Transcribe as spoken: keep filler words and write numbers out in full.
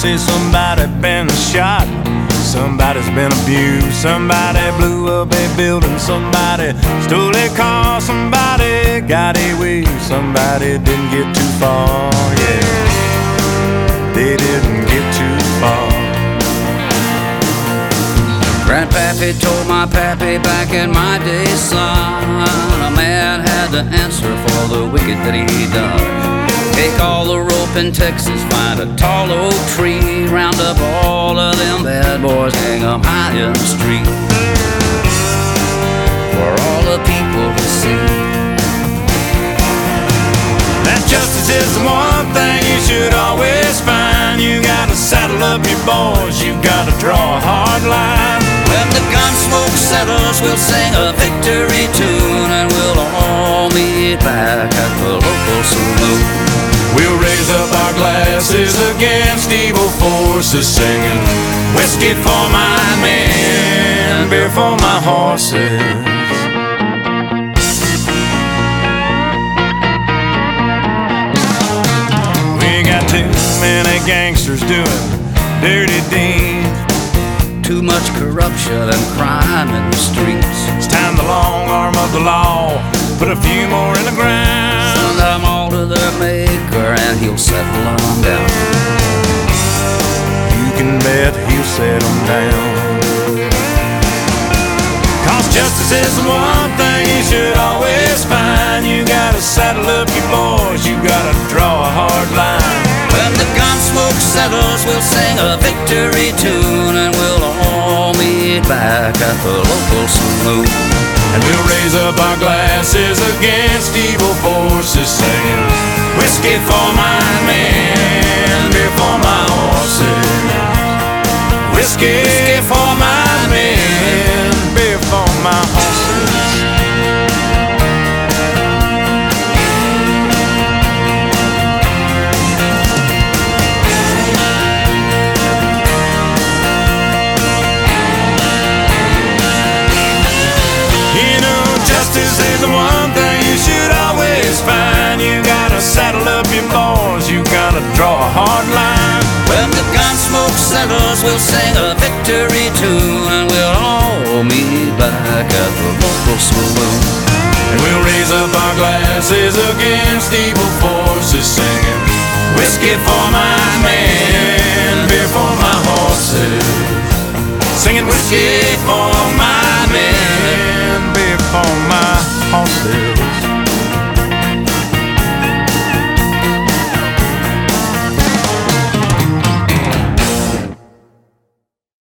say somebody been shot, somebody's been abused, somebody blew up a building, somebody stole a car, somebody got away, somebody didn't get too far, yeah, they didn't get too far. Grandpappy told my pappy back in my day, son, a man had to answer for the wicked that he done. Take all the rope in Texas, find a tall oak tree, round up all of them bad boys, hang them high in the street for all the people to see. That justice is the one thing you should always find. You gotta saddle up your boys, you gotta draw a hard line. When the gun smoke settles, we'll sing a victory tune, and we'll all meet back at the local saloon. We'll raise up our glasses against evil forces, singing whiskey for my men, beer for my horses. We got too many gangsters doing dirty deeds, too much corruption and crime in the streets. It's time the long arm of the law put a few more in the ground. Send them all to their maker and he'll settle them down. You can bet he'll settle them down. Cause justice is the one thing you should always find. You gotta saddle up your boys, you gotta draw a hard line. When the gun smoke settles, we'll sing a victory tune, and we'll all meet back at the local saloon. And we'll raise up our glasses against evil forces, singing whiskey for my men, beer for my horses. Whiskey for my men, beer for my horses. Justice is the one thing you should always find. You gotta saddle up your boys, you gotta draw a hard line. When the gun smoke settles, we'll sing a victory tune, and we'll all meet back at the local saloon. And we'll raise up our glasses against evil forces, singing whiskey for my men, beer for my horses. Singing whiskey for